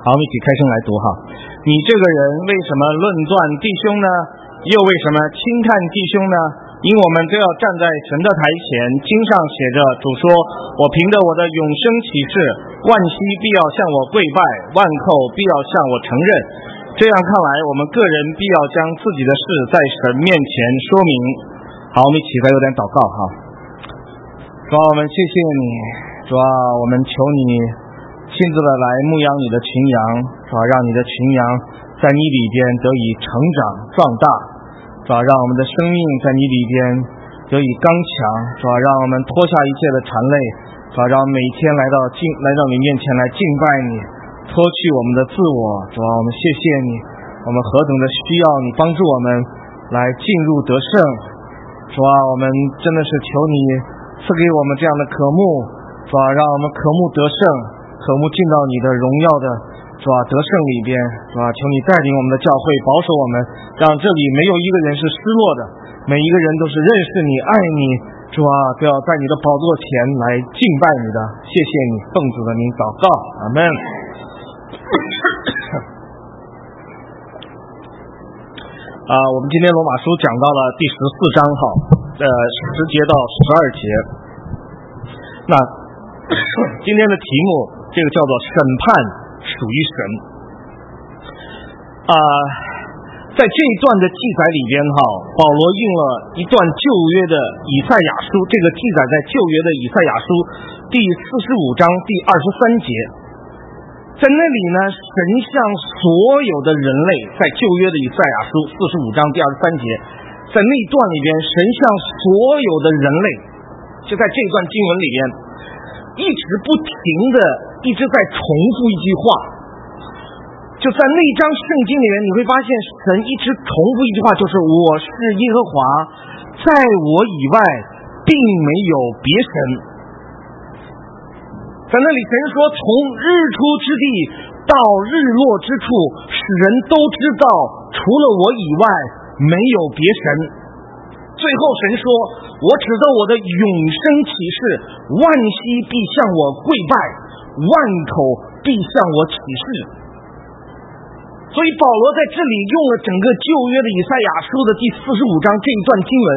好，我们一起开声来读哈。你这个人为什么论断弟兄呢？又为什么轻看弟兄呢？因我们都要站在神的台前，经上写着，主说，我凭着我的永生启示，万膝必要向我跪拜，万口必要向我承认。这样看来，我们个人必要将自己的事在神面前说明。好，我们一起再有点祷告哈。主啊，我们谢谢你，主啊，我们求你亲自的来牧养你的群羊，主啊，让你的群羊在你里边得以成长壮大，主啊，让我们的生命在你里边得以刚强，主啊，让我们脱下一切的缠累，主啊，让每天来到你面前来敬拜你，脱去我们的自我，主啊，我们谢谢你，我们何等的需要你帮助我们来进入得胜，主啊，我们真的是求你赐给我们这样的渴慕，主啊，让我们渴慕得胜，渴慕进到你的荣耀的主啊得胜里边，主啊，求你带领我们的教会，保守我们，让这里没有一个人是失落的，每一个人都是认识你爱你，主啊，都要在你的宝座前来敬拜你的，谢谢你，奉主的名祷告，阿们。我们今天罗马书讲到了第14章哈，10节到12节。那今天的题目这个叫做审判属于神。在这一段的记载里边哈，保罗用了一段旧约的以赛亚书，这个记载在旧约的以赛亚书第45章第23节。在那里呢，神向所有的人类，在旧约的以赛亚书45章第23节，在那段里边，神向所有的人类，就在这段经文里边，一直不停的一直在重复一句话。就在那张圣经里面，你会发现神一直重复一句话，就是我是耶和华，在我以外并没有别神。在那里神说，从日出之地到日落之处，使人都知道除了我以外没有别神。最后神说，我指着我的永生启示，万膝必向我跪拜，万口必向我起誓。所以保罗在这里用了整个旧约的以赛亚书的第45章这一段经文。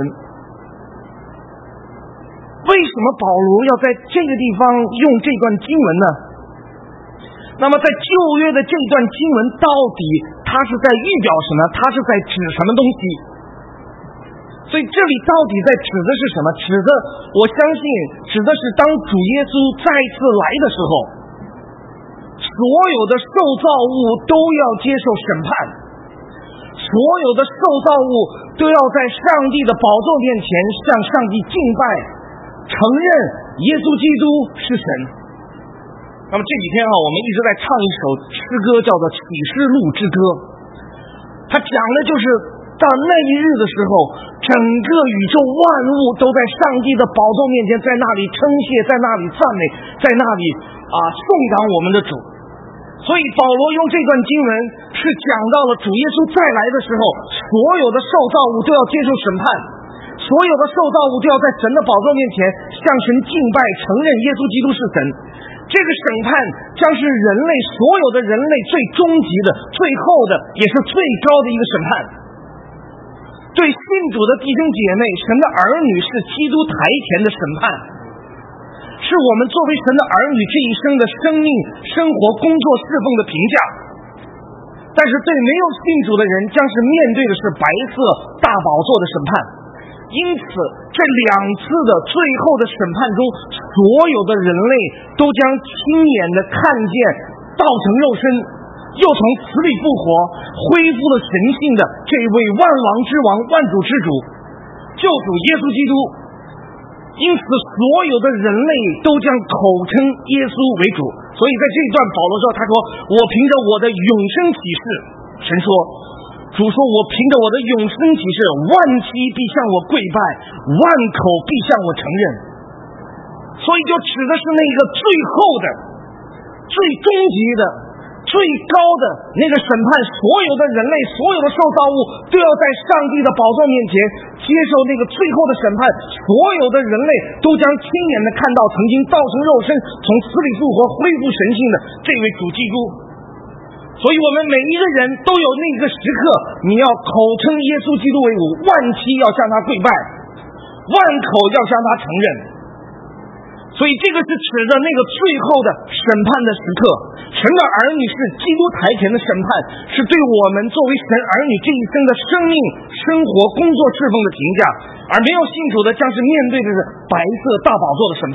为什么保罗要在这个地方用这段经文呢？那么在旧约的这段经文到底它是在预表什么？它是在指什么东西？所以这里到底在指的是什么？我相信指的是当主耶稣再次来的时候，所有的受造物都要接受审判，所有的受造物都要在上帝的宝座面前向上帝敬拜，承认耶稣基督是神。那么这几天我们一直在唱一首诗歌，叫做《启示录之歌》，它讲的就是到那一日的时候，整个宇宙万物都在上帝的宝座面前，在那里称谢，在那里赞美，在那里颂扬我们的主。所以保罗用这段经文是讲到了主耶稣再来的时候，所有的受造物都要接受审判，所有的受造物都要在神的宝座面前向神敬拜，承认耶稣基督是神。这个审判将是人类所有的人类最终极的、最后的，也是最高的一个审判。对信主的弟兄姐妹，神的儿女是基督台前的审判，是我们作为神的儿女这一生的生命、生活、工作、侍奉的评价。但是对没有信主的人，将是面对的是白色大宝座的审判。因此这2次的最后的审判中，所有的人类都将亲眼的看见道成肉身，又从死里复活，恢复了神性的这位万王之王、万主之主、救主耶稣基督。因此所有的人类都将口称耶稣为主。所以在这一段保罗说，他说，我凭着我的永生启示，神说，主说，我凭着我的永生启示，万膝必向我跪拜，万口必向我承认。所以就指的是那个最后的、最终极的、最高的那个审判，所有的人类、所有的受造物都要在上帝的宝座面前接受那个最后的审判。所有的人类都将亲眼的看到曾经道成肉身、从死里复活、恢复神性的这位主基督。 所以我们每一个人都有那个时刻，你要口称耶稣基督为主，万期要向他跪拜，万口要向他承认。所以这个是指着那个最后的审判的时刻。神的儿女是基督台前的审判，是对我们作为神儿女这一生的生命、生活、工作、侍奉的评价，而没有信主的将是面对着白色大宝座的审判。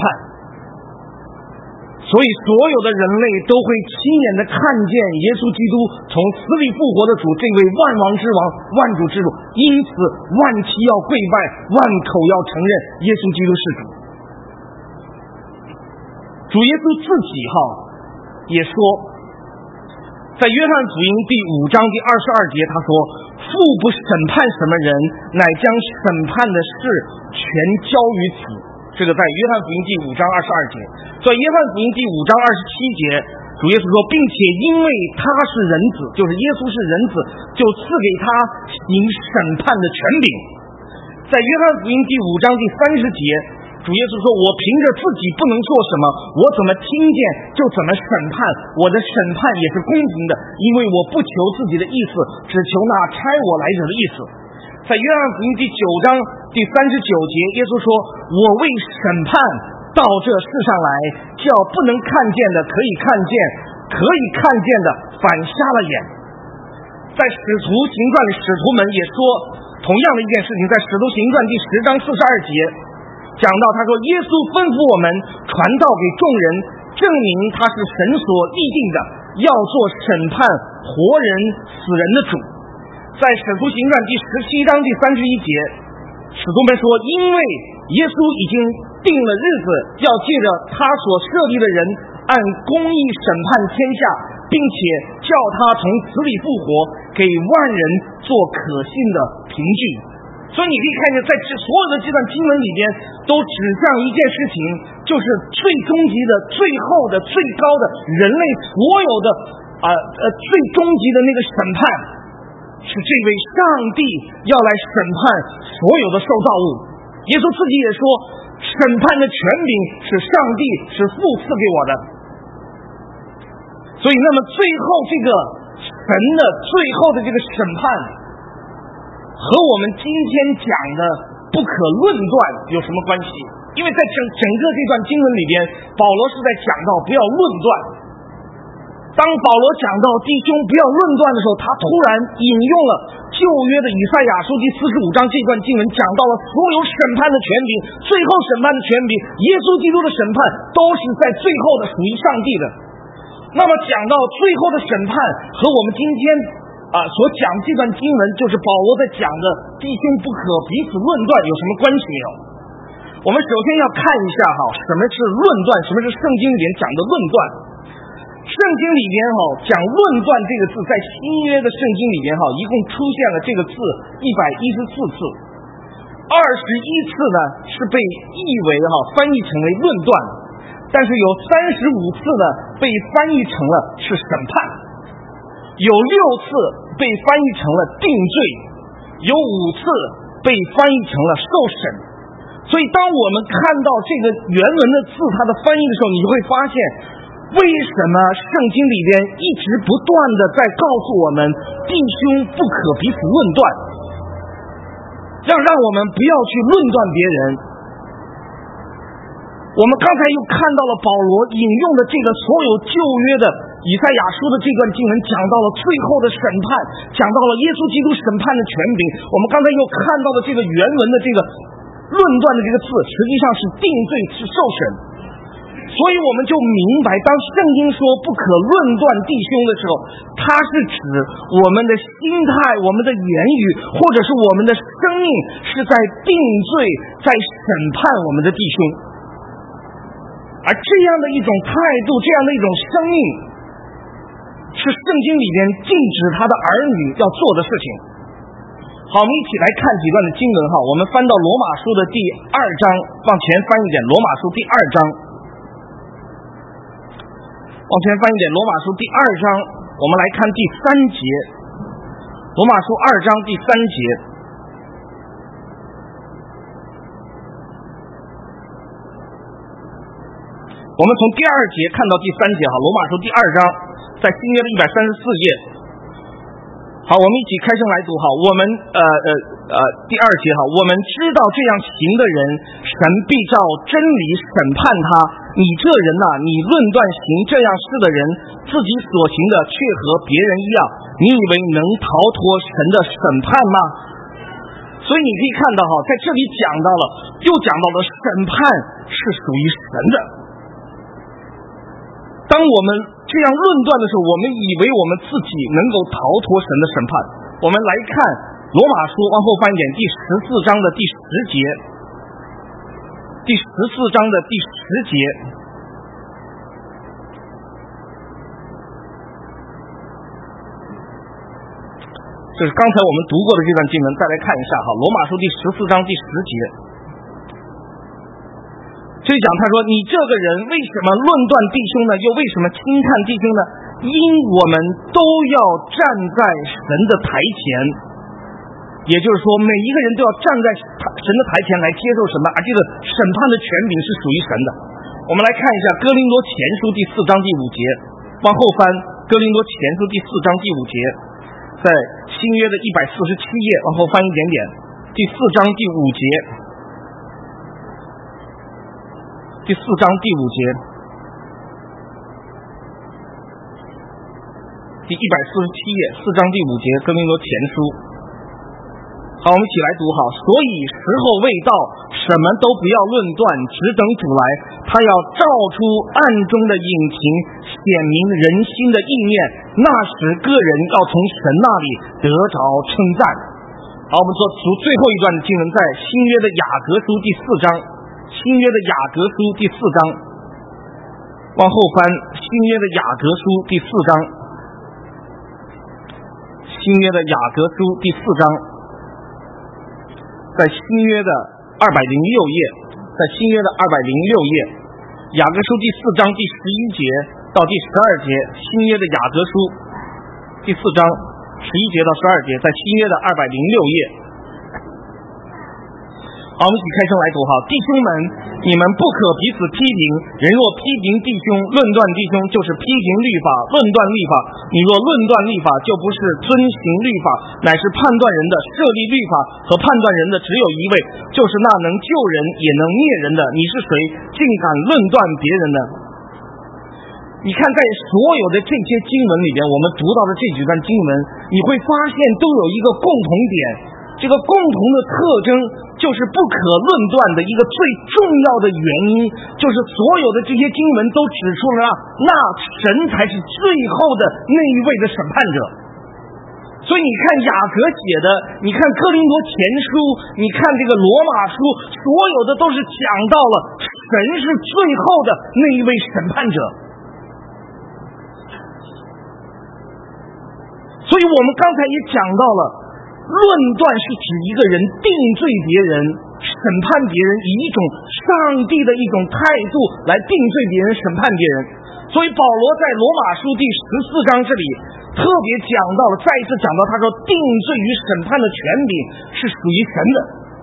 所以所有的人类都会亲眼的看见耶稣基督从死里复活的主，这位万王之王、万主之主，因此万期要跪拜，万口要承认耶稣基督是主。主耶稣自己也说，在约翰福音第5章第22节，他说：父不审判什么人，乃将审判的事全交于子。这个在约翰福音第5章22节。在约翰福音第5章27节，主耶稣说，并且因为他是人子，就是耶稣是人子，就赐给他行审判的权柄。在约翰福音第5章第30节，主耶稣说，我凭着自己不能做什么，我怎么听见就怎么审判，我的审判也是公平的，因为我不求自己的意思，只求那差我来者的意思。在约翰福音第9章第39节，耶稣说，我为审判到这世上来，叫不能看见的可以看见，可以看见的反瞎了眼。在使徒行传里，使徒们也说同样的一件事情。在使徒行传第10章42节讲到，他说，耶稣吩咐我们传道给众人，证明他是神所立定的，要做审判活人死人的主。在使徒行传第17章第31节，使徒们说，因为耶稣已经定了日子，要借着他所设立的人按公义审判天下，并且叫他从死里复活，给万人做可信的凭据。所以你可以看见，在所有的这段经文里边，都指向一件事情，就是最终极的、最后的、最高的人类所有的最终极的那个审判，是这位上帝要来审判所有的受造物。耶稣自己也说，审判的权柄是上帝，是父赐给我的。所以那么最后这个神的最后的这个审判和我们今天讲的不可论断有什么关系？因为在整个这段经文里边，保罗是在讲到不要论断。当保罗讲到弟兄不要论断的时候，他突然引用了旧约的以赛亚书第45章这段经文，讲到了所有审判的权柄，最后审判的权柄，耶稣基督的审判都是在最后的属于上帝的。那么讲到最后的审判和我们今天所讲这段经文，就是保罗在讲的弟兄不可彼此论断有什么关系没有？我们首先要看一下什么是论断，什么是圣经里面讲的论断。圣经里边讲论断这个字，在新约的圣经里边一共出现了这个字114次，21次呢是被译为翻译成为论断，但是有35次呢被翻译成了是审判，有6次被翻译成了定罪，有5次被翻译成了受审。所以当我们看到这个原文的字它的翻译的时候，你就会发现为什么圣经里边一直不断的在告诉我们弟兄不可彼此论断，让我们不要去论断别人。我们刚才又看到了保罗引用的这个所有旧约的以赛亚书的这段经文，讲到了最后的审判，讲到了耶稣基督审判的权柄。我们刚才又看到了这个原文的这个论断的这个字，实际上是定罪，是受审。所以我们就明白，当圣经说不可论断弟兄的时候，它是指我们的心态、我们的言语，或者是我们的生命是在定罪，在审判我们的弟兄。而这样的一种态度，这样的一种生命，是圣经里边禁止他的儿女要做的事情。好，我们一起来看几段的经文我们翻到罗马书的第2章，往前翻一点，罗马书第2章，往前翻一点，罗马书第2章，我们来看第3节，罗马书2章第3节。我们从第2节看到第3节罗马书第2章， 在新约的134页。好，我们一起开声来读。好，我们第2节。好，我们知道这样行的人，神必照真理审判他。你这人呐，你论断行这样事的人，自己所行的却和别人一样，你以为能逃脱神的审判吗？所以你可以看到，在这里又讲到了审判是属于神的。当我们这样论断的时候，我们以为我们自己能够逃脱神的审判。我们来看罗马书，往后翻一点，第14章的第10节。第14章的第10节。这是刚才我们读过的这段经文，再来看一下。罗马书第14章第10节。这里讲，他说，你这个人为什么论断弟兄呢？又为什么轻看弟兄呢？因我们都要站在神的台前，也就是说每一个人都要站在神的台前来接受审判，而这个审判的权柄是属于神的。我们来看一下哥林多前书第4章第5节，往后翻哥林多前书第4章第5节，在新约的147页，往后翻一点点，第4章第5节，第4章第5节，第147页4章第5节，哥林多前书。好，我们一起来读。好，所以时候未到，什么都不要论断，只等主来，他要照出暗中的隐情，显明人心的意念，那时个人要从神那里得着称赞。好，我们读最后一段的经文，在新约的雅各书第4章，新约的雅各书第4章，往后翻新约的雅各书第4章，新约的雅各书第4章，在新约的206页，在新约的206页，雅各书第4章第11节到第12节，新约的雅各书第4章11节到12节，在新约的206页。好，我们一起开声来读。好，弟兄们，你们不可彼此批评，人若批评弟兄，论断弟兄，就是批评律法，论断律法。你若论断律法，就不是遵行律法，乃是判断人的。设立律法和判断人的只有一位，就是那能救人也能灭人的。你是谁，竟敢论断别人呢？你看，在所有的这些经文里边，我们读到的这几段经文，你会发现都有一个共同点，这个共同的特征就是不可论断的一个最重要的原因，就是所有的这些经文都指出了那神才是最后的那一位的审判者。所以你看雅各写的，你看哥林多前书，你看这个罗马书，所有的都是讲到了神是最后的那一位审判者。所以我们刚才也讲到了，论断是指一个人定罪别人、审判别人，以一种上帝的一种态度来定罪别人、审判别人。所以保罗在罗马书第14章这里特别讲到了，再一次讲到，他说定罪与审判的权柄是属于神的，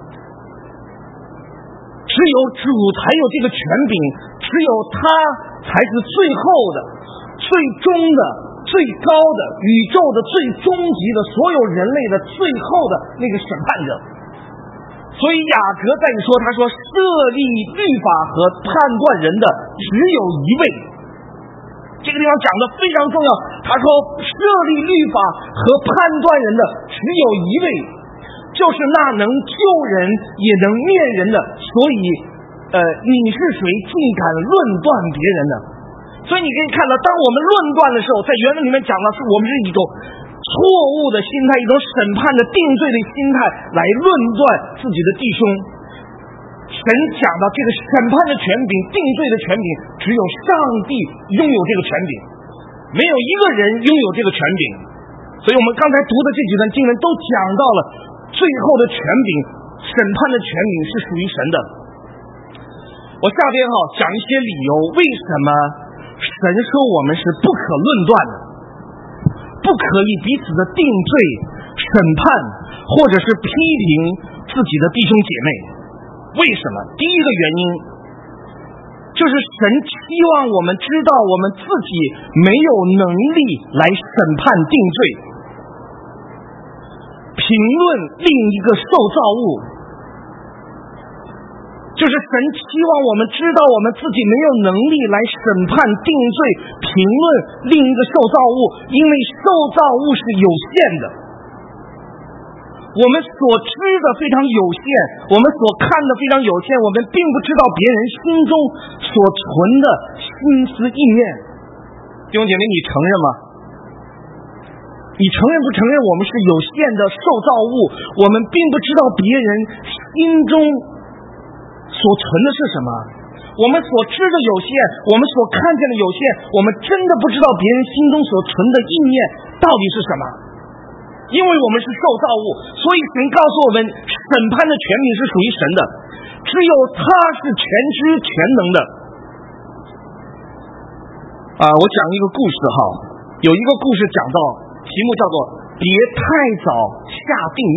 只有主才有这个权柄，只有他才是最后的、最终的、最高的、宇宙的最终极的、所有人类的最后的那个审判者。所以雅各在说，他说设立律法和判断人的只有一位。这个地方讲的非常重要，他说设立律法和判断人的只有一位，就是那能救人也能灭人的。所以你是谁，竟敢论断别人呢？所以你可以看到，当我们论断的时候，在原文里面讲的是我们是一种错误的心态，一种审判的定罪的心态来论断自己的弟兄。神讲到这个审判的权柄、定罪的权柄，只有上帝拥有这个权柄，没有一个人拥有这个权柄。所以我们刚才读的这几段经文都讲到了最后的权柄、审判的权柄是属于神的。我下边讲一些理由，为什么神说我们是不可论断的，不可以彼此的定罪、审判，或者是批评自己的弟兄姐妹。为什么？第一个原因， 就是神期望我们知道我们自己没有能力来审判定罪，评论另一个受造物，就是神期望我们知道我们自己没有能力来审判定罪，评论另一个受造物，因为受造物是有限的，我们所知的非常有限，我们所看的非常有限，我们并不知道别人心中所存的心思意念。弟兄姐妹，你承认吗？你承认不承认我们是有限的受造物？我们并不知道别人心中所存的是什么，我们所知的有限，我们所看见的有限，我们真的不知道别人心中所存的意念到底是什么。因为我们是受造物，所以神告诉我们，审判的权柄是属于神的，只有他是全知全能的。我讲一个故事哈，有一个故事讲到，题目叫做别太早下定论。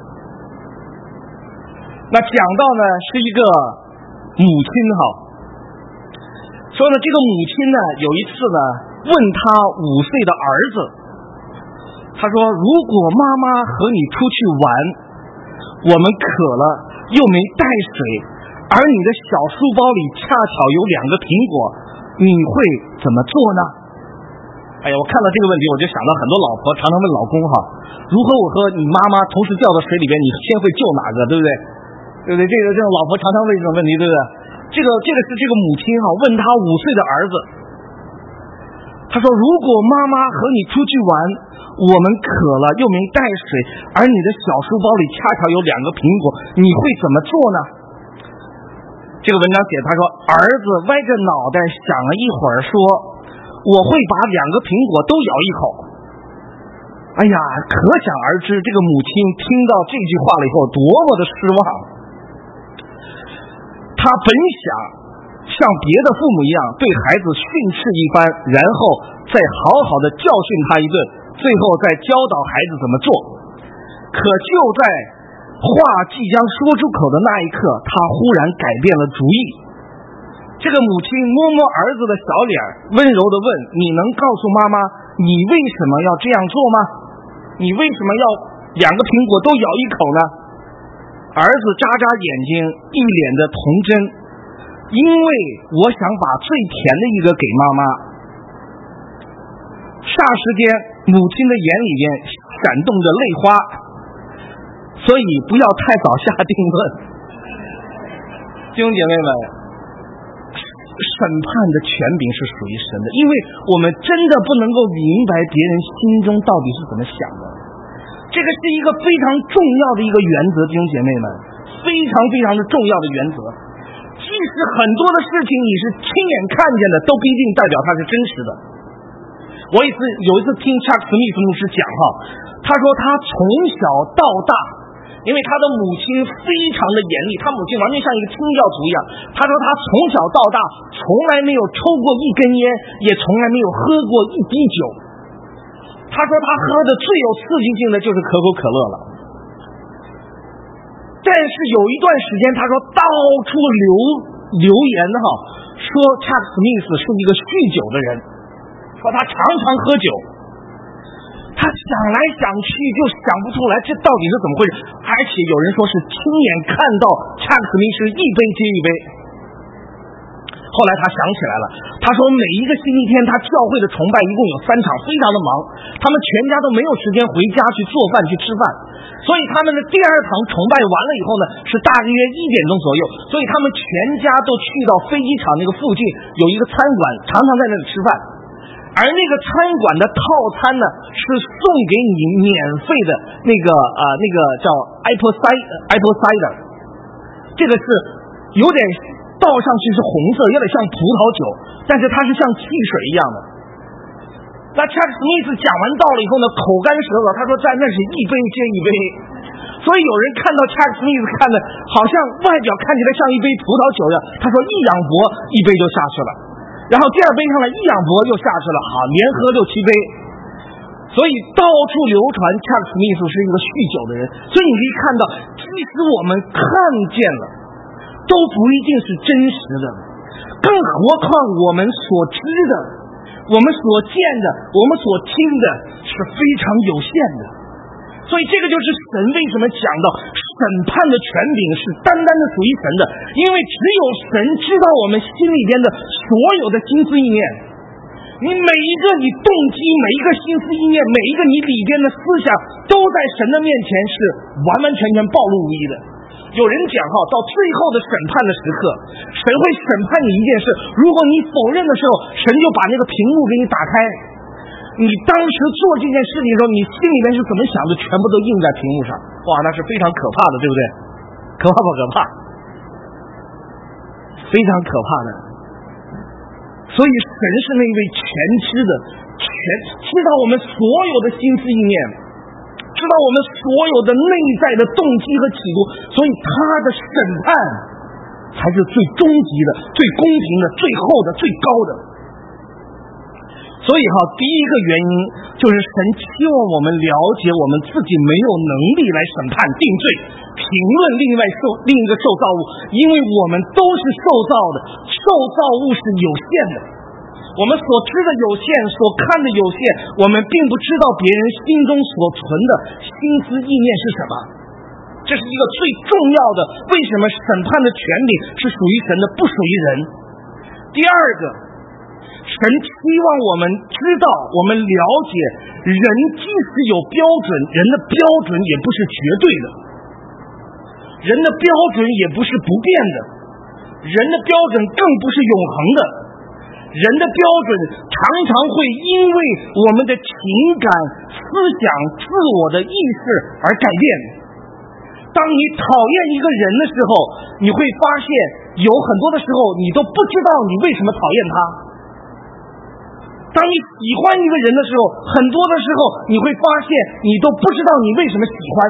那讲到呢是一个母亲哈，说呢这个母亲呢有一次呢问他5岁的儿子，他说如果妈妈和你出去玩，我们渴了又没带水，而你的小书包里恰巧有2个苹果，你会怎么做呢？哎呀，我看到这个问题我就想到很多老婆常常问老公哈，如果我和你妈妈同时掉到水里边，你先会救哪个，对不对？对不对？这种老婆常常问这种问题，对不对？这个是这个母亲哈问他5岁的儿子，他说如果妈妈和你出去玩，我们渴了又没带水，而你的小书包里恰巧有2个苹果，你会怎么做呢？这个文章写他说儿子歪着脑袋想了一会儿说，我会把2个苹果都咬一口。哎呀，可想而知这个母亲听到这句话了以后多么的失望。他本想像别的父母一样对孩子训斥一番，然后再好好的教训他一顿，最后再教导孩子怎么做。可就在话即将说出口的那一刻，他忽然改变了主意。这个母亲摸摸儿子的小脸，温柔地问，你能告诉妈妈你为什么要这样做吗？你为什么要2个苹果都咬一口呢？儿子眨眨眼睛，一脸的童真，因为我想把最甜的一个给妈妈。霎时间母亲的眼里边闪动着泪花，所以不要太早下定论。弟兄姐妹们，审判的权柄是属于神的，因为我们真的不能够明白别人心中到底是怎么想的。这个是一个非常重要的一个原则，弟兄姐妹们，非常非常的重要的原则。即使很多的事情你是亲眼看见的，都不一定代表它是真实的。有一次听查克·史密斯牧师讲哈，他说他从小到大，因为他的母亲非常的严厉，他母亲完全像一个清教徒一样。他说他从小到大从来没有抽过1根烟，也从来没有喝过1滴酒。他说他喝的最有刺激性的就是可口可乐了。但是有一段时间，他说到处流言哈，说查克·史密斯是一个酗酒的人，说他常常喝酒。他想来想去就想不出来这到底是怎么回事，而且有人说是亲眼看到查克·史密斯1杯接1杯。后来他想起来了，他说每一个星期天他教会的崇拜一共有3场，非常的忙，他们全家都没有时间回家去做饭去吃饭，所以他们的第2场崇拜完了以后呢，是大约1点钟左右，所以他们全家都去到飞机场那个附近有一个餐馆，常常在那里吃饭。而那个餐馆的套餐呢，是送给你免费的那个叫 apple cider， 这个是有点倒上去是红色，有点像葡萄酒，但是它是像汽水一样的。那查克·史密斯讲完道了以后呢，口干舌燥，他说在那是1杯接1杯，所以有人看到查克·史密斯看的好像外表看起来像1杯葡萄酒一样，他说一仰脖1杯就下去了，然后第2杯上来一仰脖又下去了，好，连喝6、7杯。所以到处流传查克·史密斯是一个酗酒的人。所以你可以看到，即使我们看见了，都不一定是真实的。 更何况我们所知的，我们所见的，我们所听的是非常有限的。所以这个就是神为什么讲到审判的权柄是单单的属于神的，因为只有神知道我们心里边的所有的心思意念，你每一个你动机，每一个心思意念，每一个你里边的思想，都在神的面前是完完全全暴露无遗的。有人讲到最后的审判的时刻，神会审判你一件事，如果你否认的时候，神就把那个屏幕给你打开，你当时做这件事情的时候，你心里面是怎么想的，全部都印在屏幕上。哇，那是非常可怕的，对不对？可怕不可怕？非常可怕的。所以神是那位全知的，全知道我们所有的心思意念，知道我们所有的内在的动机和企图，所以他的审判才是最终极的、最公平的、最后的、最高的。所以第一个原因就是神期望我们了解我们自己没有能力来审判定罪评论另一个受造物，因为我们都是受造的，受造物是有限的，我们所知的有限，所看的有限，我们并不知道别人心中所存的心思意念是什么。这是一个最重要的，为什么审判的权柄是属于神的，不属于人。第二个，神期望我们知道，我们了解，人即使有标准，人的标准也不是绝对的，人的标准也不是不变的，人的标准更不是永恒的，人的标准常常会因为我们的情感、思想、自我的意识而改变。当你讨厌一个人的时候，你会发现有很多的时候你都不知道你为什么讨厌他。当你喜欢一个人的时候，很多的时候你会发现你都不知道你为什么喜欢。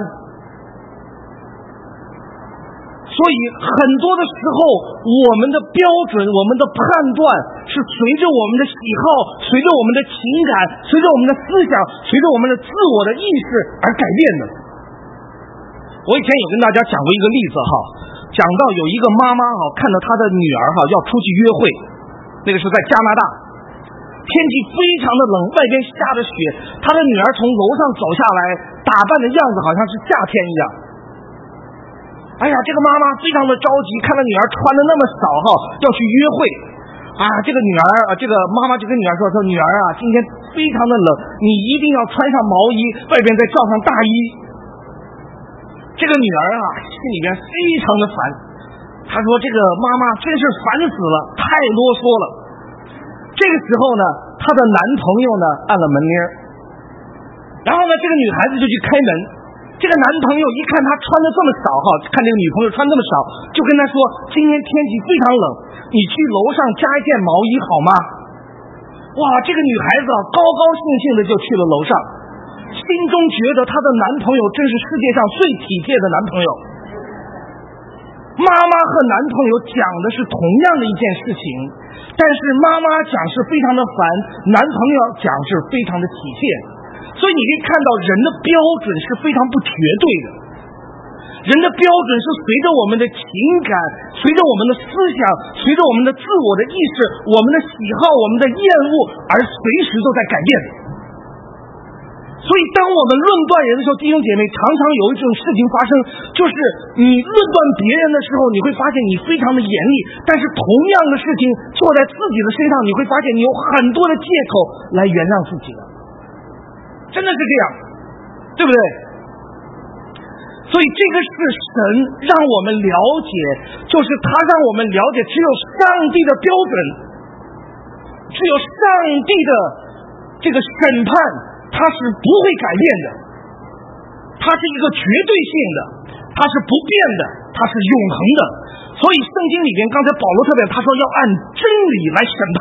所以很多的时候我们的标准，我们的判断是随着我们的喜好，随着我们的情感，随着我们的思想，随着我们的自我的意识而改变的。我以前有跟大家讲过一个例子讲到有一个妈妈看到她的女儿要出去约会，那个是在加拿大，天气非常的冷，外边下着雪，她的女儿从楼上走下来，打扮的样子好像是夏天一样。哎呀，这个妈妈非常的着急，看到女儿穿的那么少要去约会这个女儿这个妈妈就跟女儿说女儿今天非常的冷，你一定要穿上毛衣，外边再罩上大衣。这个女儿心里边非常的烦，她说这个妈妈真是烦死了，太啰嗦了。这个时候呢，她的男朋友呢按了门铃，然后呢这个女孩子就去开门，这个男朋友一看她穿的这么少看这个女朋友穿这么少，就跟她说今天天气非常冷，你去楼上加一件毛衣好吗？哇，这个女孩子高高兴兴的就去了楼上，心中觉得她的男朋友真是世界上最体贴的男朋友。妈妈和男朋友讲的是同样的一件事情，但是妈妈讲是非常的烦，男朋友讲是非常的体贴。所以你可以看到人的标准是非常不绝对的，人的标准是随着我们的情感，随着我们的思想，随着我们的自我的意识，我们的喜好，我们的厌恶而随时都在改变的。所以当我们论断人的时候，弟兄姐妹，常常有一种事情发生，就是你论断别人的时候，你会发现你非常的严厉，但是同样的事情做在自己的身上，你会发现你有很多的借口来原谅自己的，真的是这样，对不对？所以这个是神让我们了解，就是他让我们了解，只有上帝的标准，只有上帝的这个审判，它是不会改变的，它是一个绝对性的，它是不变的，它是永恒的。所以圣经里边刚才保罗特别他说要按真理来审判。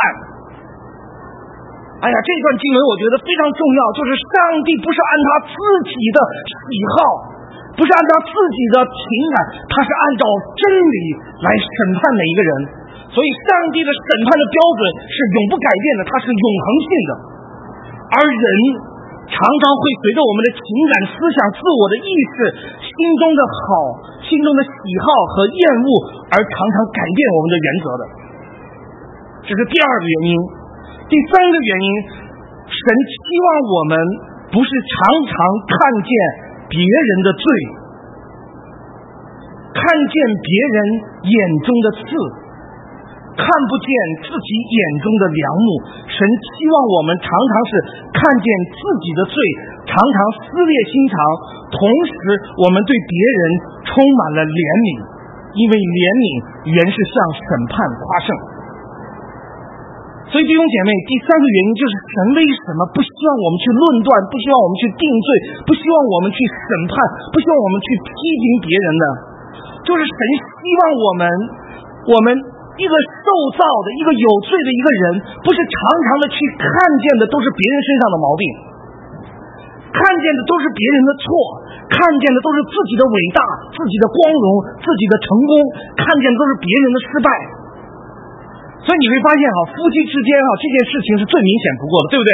哎呀，这段经文我觉得非常重要，就是上帝不是按他自己的喜好，不是按照自己的情感，他是按照真理来审判每一个人。所以上帝的审判的标准是永不改变的，它是永恒性的。而人常常会随着我们的情感、思想、自我的意识、心中的好、心中的喜好和厌恶而常常改变我们的原则的。 这是第二个原因。第三个原因，神期望我们不是常常看见别人的罪，看见别人眼中的刺，看不见自己眼中的梁木。神期望我们常常是看见自己的罪，常常撕裂心肠，同时我们对别人充满了怜悯，因为怜悯原是向审判夸胜。所以弟兄姐妹，第三个原因就是神为什么不希望我们去论断，不希望我们去定罪，不希望我们去审判，不希望我们去批评别人呢？就是神希望我们一个受造的一个有罪的一个人，不是常常的去看见的都是别人身上的毛病，看见的都是别人的错，看见的都是自己的伟大，自己的光荣，自己的成功，看见的都是别人的失败。所以你会发现夫妻之间这件事情是最明显不过的，对不对？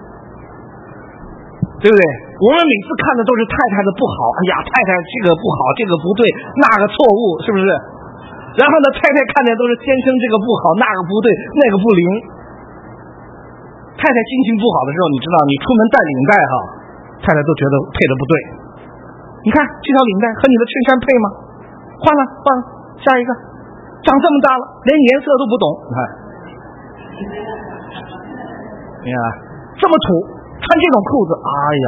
对不对？我们每次看的都是太太的不好，哎呀，太太这个不好，这个不对，那个错误，是不是？然后呢，太太看的都是先生这个不好，那个不对，那个不灵。太太心情不好的时候，你知道，你出门带领带太太都觉得配的不对。你看这条领带和你的衬衫配吗？换了，下一个。长这么大了，连颜色都不懂。你看，哎呀，这么土，穿这种裤子，哎呀，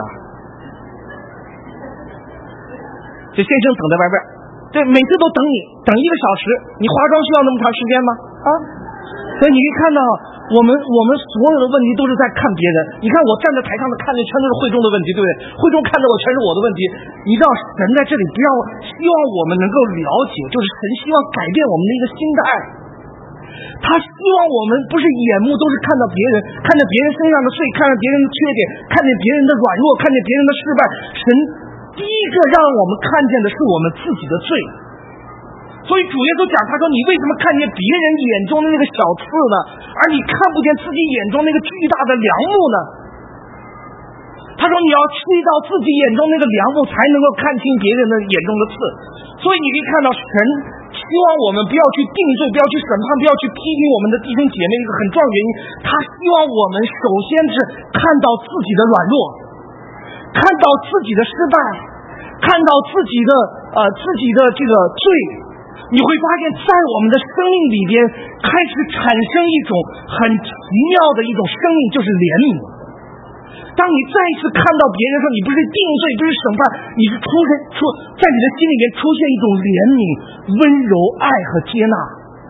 这先生等在外边，对，每次都等你，等1个小时，你化妆需要那么长时间吗？所以你可以看到，我们所有的问题都是在看别人。你看我站在台上的看的全都是会众的问题，对不对？会众看到我全是我的问题。你知道神在这里不要希望我们能够了解，就是神希望改变我们的一个心态。他希望我们不是眼目都是看到别人，看着别人身上的罪，看着别人的缺点，看见别人的软弱，看见别人的失败。神第一个让我们看见的是我们自己的罪。所以主耶稣讲，他说你为什么看见别人眼中的那个小刺呢，而你看不见自己眼中那个巨大的梁木呢？他说你要去到自己眼中那个梁木，才能够看清别人的眼中的刺。所以你可以看到神希望我们不要去定罪，不要去审判，不要去批评我们的弟兄姐妹，一个很重要的原因，他希望我们首先是看到自己的软弱，看到自己的失败，看到自己的这个罪。你会发现在我们的生命里边开始产生一种很奇妙的一种生命，就是怜悯。当你再一次看到别人说你不是定罪，不是审判，你是在你的心里面出现一种怜悯、温柔、爱和接纳。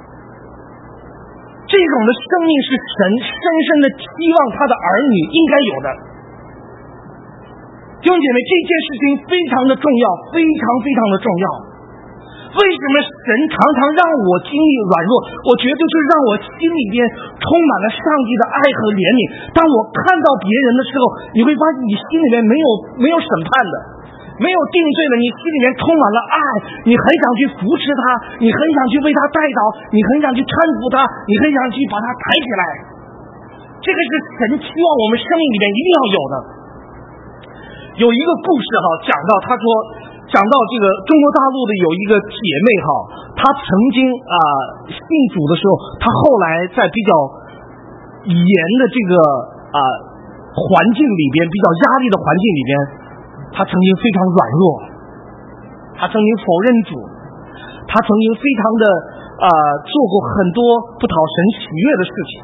这种的生命是神深深的期望他的儿女应该有的。弟兄姐妹，这件事情非常的重要，非常非常的重要。为什么神常常让我经历软弱？我觉得就是让我心里边充满了上帝的爱和怜悯。当我看到别人的时候，你会发现你心里面没有审判的，没有定罪的，你心里面充满了爱，你很想去扶持他，你很想去为他带祷，你很想去搀扶他，你很想去把他抬起来。这个是神期望我们生命里面一定要有的。有一个故事讲到这个中国大陆的有一个姐妹她曾经信主的时候，她后来在比较严的这个环境里边，比较压力的环境里边，她曾经非常软弱，她曾经否认主，她曾经非常的做过很多不讨神喜悦的事情。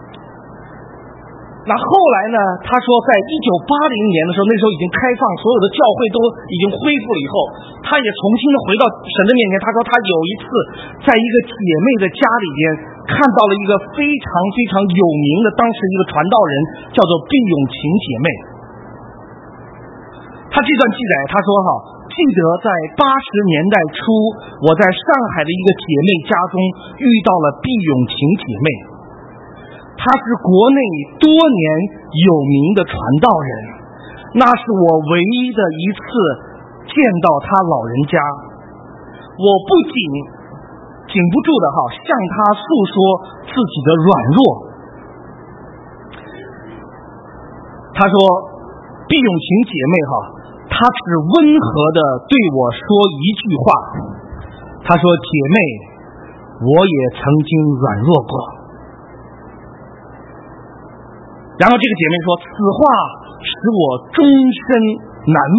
那后来呢，他说在1980年的时候，那时候已经开放，所有的教会都已经恢复了以后，他也重新的回到神的面前。他说他有一次在一个姐妹的家里边看到了一个非常非常有名的当时一个传道人，叫做毕永琴姐妹。他这段记载，他说记得在80年代初，我在上海的一个姐妹家中遇到了毕永琴姐妹。他是国内多年有名的传道人，那是我唯一的一次见到他老人家。我不禁不住的向他诉说自己的软弱。他说毕永琴姐妹她只温和的对我说一句话，他说姐妹，我也曾经软弱过。 然后这个姐妹说，此话使我终身难忘，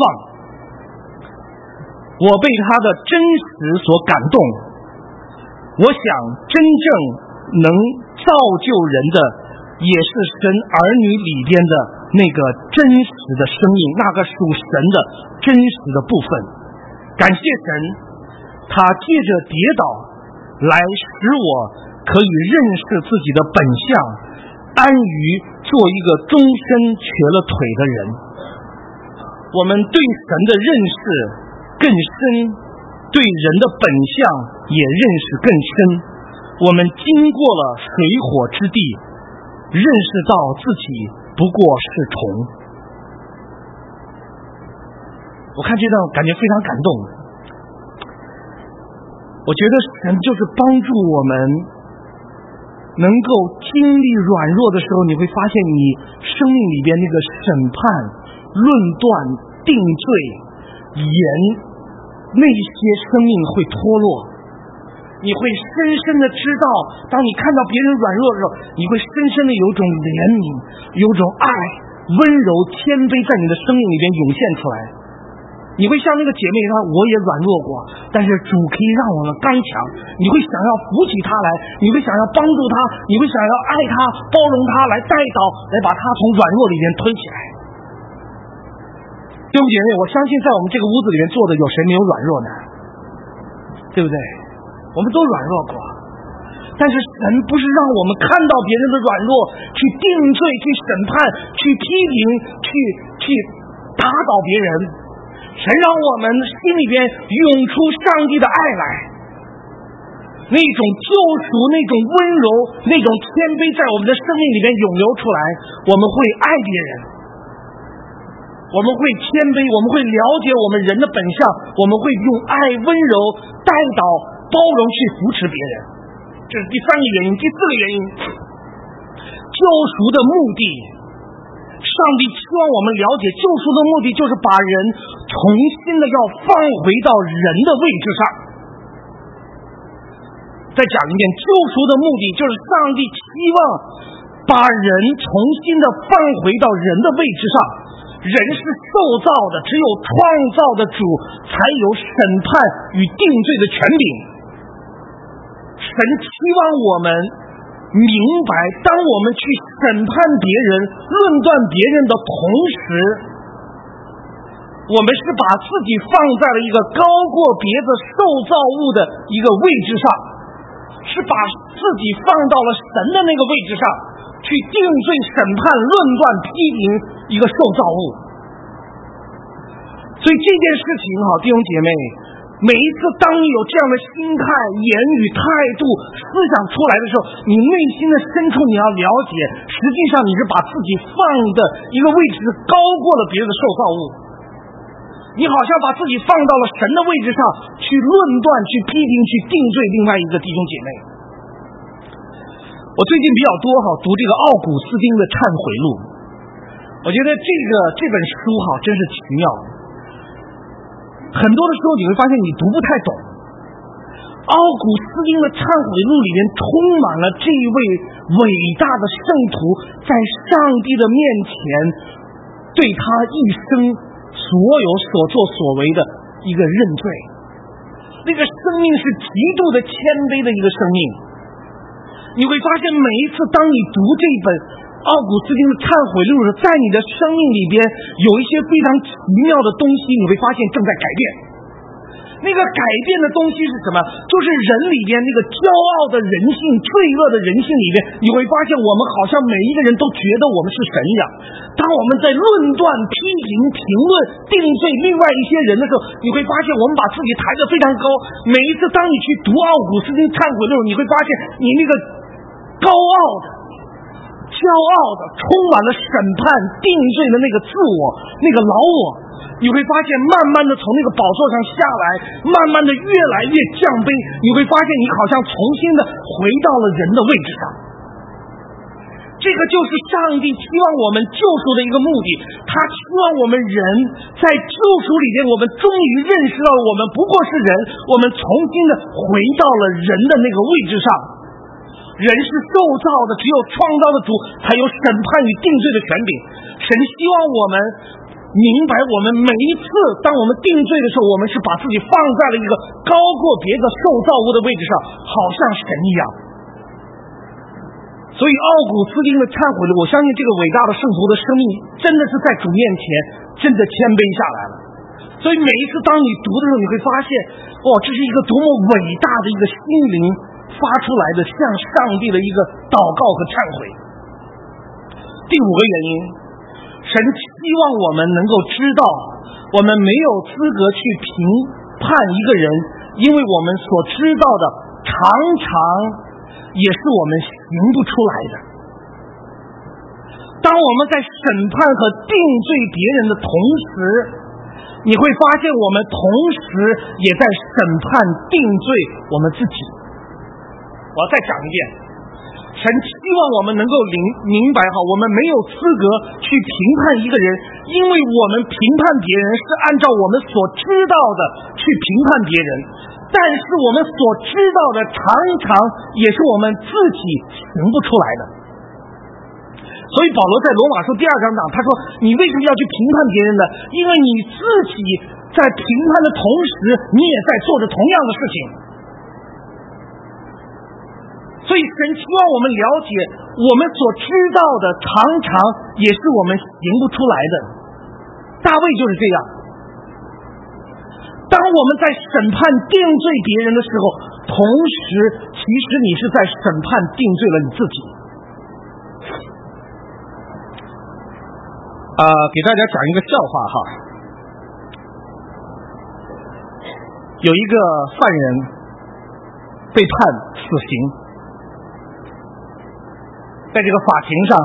我被她的真实所感动。我想真正能造就人的也是神儿女里边的那个真实的生命，那个属神的真实的部分。感谢神，他借着跌倒来使我可以认识自己的本相，安于做一个终身瘸了腿的人。我们对神的认识更深，对人的本相也认识更深。我们经过了水火之地，认识到自己不过是虫。我看这段感觉非常感动。我觉得神就是帮助我们能够经历软弱的时候，你会发现你生命里边那个审判、论断、定罪、言那些生命会脱落。你会深深的知道，当你看到别人软弱的时候，你会深深的有种怜悯，有种爱，温柔谦卑在你的生命里边涌现出来。你会像那个姐妹她，我也软弱过，但是主可以让我们刚强。你会想要扶起她来，你会想要帮助她，你会想要爱她，包容她，来带导，来把她从软弱里面推起来。弟兄姐妹，我相信在我们这个屋子里面坐的有谁没有软弱呢？对不对？我们都软弱过，但是神不是让我们看到别人的软弱去定罪、去审判、去批评、去打倒别人。神让我们心里边涌出上帝的爱来，那种救赎、那种温柔、那种谦卑在我们的生命里边涌流出来。我们会爱别人，我们会谦卑，我们会了解我们人的本相，我们会用爱、温柔带导、包容去扶持别人。这是第三个原因。第四个原因，救赎的目的，上帝希望我们了解救赎的目的就是把人重新的要放回到人的位置上。再讲一遍，救赎的目的就是上帝希望把人重新的放回到人的位置上。人是受造的，只有创造的主才有审判与定罪的权柄。神期望我们明白，当我们去审判别人、论断别人的同时，我们是把自己放在了一个高过别的受造物的一个位置上，是把自己放到了神的那个位置上，去定罪、审判、论断、批评一个受造物。所以这件事情弟兄姐妹，每一次当你有这样的心态、言语、态度、思想出来的时候，你内心的深处你要了解，实际上你是把自己放的一个位置是高过了别的受造物。你好像把自己放到了神的位置上，去论断、去批评、去定罪另外一个弟兄姐妹。我最近比较多读这个奥古斯丁的忏悔录，我觉得这本书真是奇妙。很多的时候你会发现你读不太懂。奥古斯丁的忏悔录里面充满了这一位伟大的圣徒在上帝的面前对他一生所有所作所为的一个认罪。那个生命是极度的谦卑的一个生命。你会发现每一次当你读这本奥古斯丁的忏悔录时，在你的生命里边有一些非常奇妙的东西，你会发现正在改变。那个改变的东西是什么？就是人里边那个骄傲的人性、罪恶的人性里边，你会发现我们好像每一个人都觉得我们是神一样。当我们在论断、批评、评论、定罪另外一些人的时候，你会发现我们把自己抬得非常高。每一次当你去读奥古斯丁忏悔录，你会发现你那个高傲的、骄傲的、充满了审判、定罪的那个自我、那个老我，你会发现慢慢的从那个宝座上下来，慢慢的越来越降卑，你会发现你好像重新的回到了人的位置上。这个就是上帝希望我们救赎的一个目的，他希望我们人在救赎里面，我们终于认识到我们不过是人，我们重新的回到了人的那个位置上。 人是受造的，只有创造的主才有审判与定罪的权柄。神希望我们明白，我们每一次当我们定罪的时候，我们是把自己放在了一个高过别的受造物的位置上，好像神一样。所以奥古斯丁的忏悔录，我相信这个伟大的圣徒的生命真的是在主面前真的谦卑下来了。所以每一次当你读的时候，你会发现，这是一个多么伟大的一个心灵发出来的向上帝的一个祷告和忏悔。第5个原因，神希望我们能够知道，我们没有资格去评判一个人，因为我们所知道的常常也是我们行不出来的。当我们在审判和定罪别人的同时，你会发现我们同时也在审判定罪我们自己。我再讲一遍，神希望我们能够明白我们没有资格去评判一个人，因为我们评判别人是按照我们所知道的去评判别人，但是我们所知道的常常也是我们自己行不出来的。所以保罗在罗马书第2章讲，他说你为什么要去评判别人呢？因为你自己在评判的同时，你也在做着同样的事情。所以神希望我们了解，我们所知道的常常也是我们行不出来的。大卫就是这样，当我们在审判定罪别人的时候，同时其实你是在审判定罪了你自己。给大家讲一个笑话哈。有一个犯人被判死刑，在这个法庭上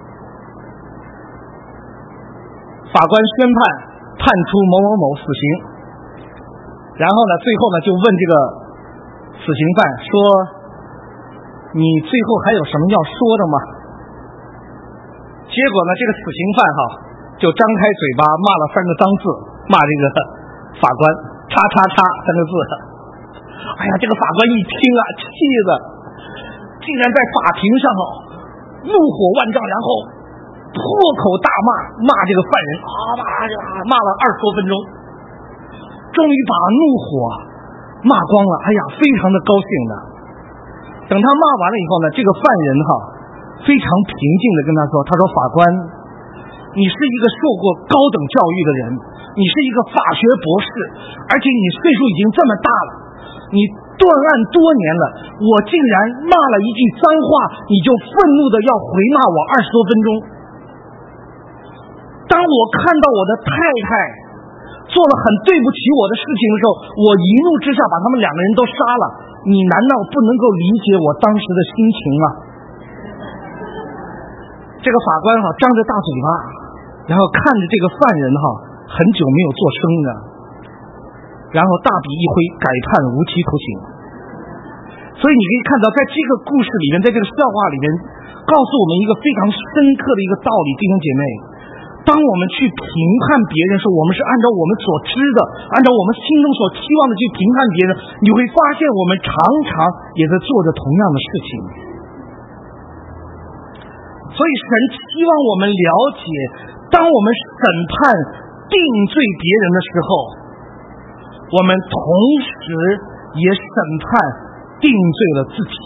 法官宣判处某某某死刑，然后呢，最后呢就问这个死刑犯说：“你最后还有什么要说的吗？”结果呢，这个死刑犯就张开嘴巴骂了3个脏字，骂这个法官“叉叉叉”3个字。哎呀，这个法官一听气的竟然在法庭上怒火万丈，然后破口大骂这个犯人，骂了20多分钟，终于把怒火骂光了。哎呀，非常的高兴的。等他骂完了以后呢，这个犯人非常平静的跟他说：“他说法官，你是一个受过高等教育的人，你是一个法学博士，而且你岁数已经这么大了，你断案多年了，我竟然骂了一句脏话，你就愤怒的要回骂我20多分钟。当我看到我的太太做了很对不起我的事情的时候，我一怒之下把他们2个人都杀了，你难道不能够理解我当时的心情吗？”这个法官张着大嘴巴，然后看着这个犯人很久没有做声了，然后大笔一挥，改判无期徒刑。所以你可以看到，在这个故事里面，在这个笑话里面，告诉我们一个非常深刻的一个道理，弟兄姐妹，当我们去评判别人的时候，我们是按照我们所知的，按照我们心中所期望的去评判别人，你会发现我们常常也在做着同样的事情。所以神希望我们了解，当我们审判定罪别人的时候，我们同时也审判定罪了自己。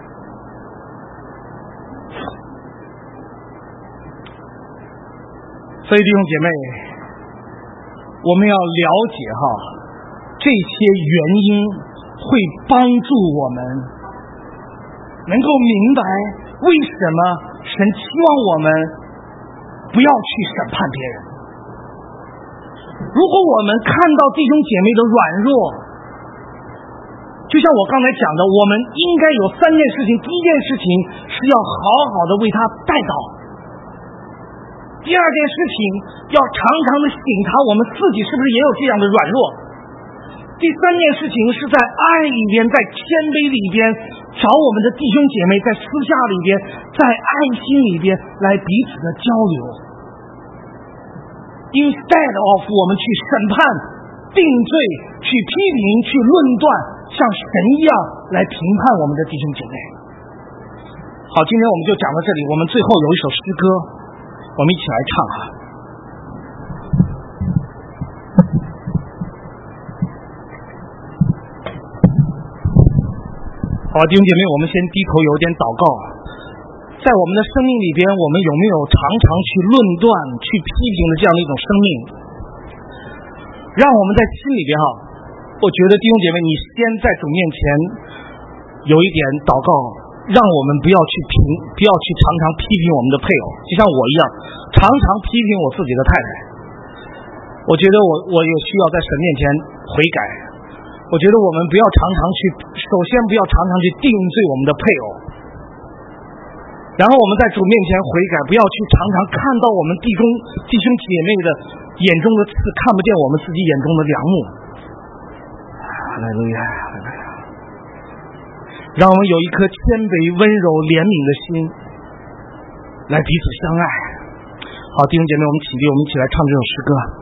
所以弟兄姐妹，我们要了解这些原因会帮助我们能够明白为什么神希望我们不要去审判别人。如果我们看到弟兄姐妹的软弱，就像我刚才讲的，我们应该有3件事情。第一件事情是要好好的为他代祷，第2件事情要常常的省察我们自己是不是也有这样的软弱，第3件事情是在爱里边，在谦卑里边找我们的弟兄姐妹，在私下里边，在爱心里边来彼此的交流。Instead of 我们去审判、定罪、去批评、去论断，像神一样来评判我们的弟兄姐妹。 好，今天我们就讲到这里，我们最后有一首诗歌，我们一起来唱啊。好，弟兄姐妹，我们先低头有点祷告。在我们的生命里边，我们有没有常常去论断、去批评的这样的一种生命？让我们在心里边我觉得弟兄姐妹，你先在主面前有一点祷告，让我们不要去常常批评我们的配偶，就像我一样，常常批评我自己的太太。我觉得我也需要在神面前悔改。我觉得我们不要常常首先不要常常去定罪我们的配偶，然后我们在主面前悔改，不要去常常看到我们弟兄姐妹的眼中的刺，看不见我们自己眼中的梁木。哈利路亚，哈利路亚！让我们有一颗谦卑、温柔、怜悯的心，来彼此相爱。好，弟兄姐妹，我们起立，我们一起来唱这首诗歌。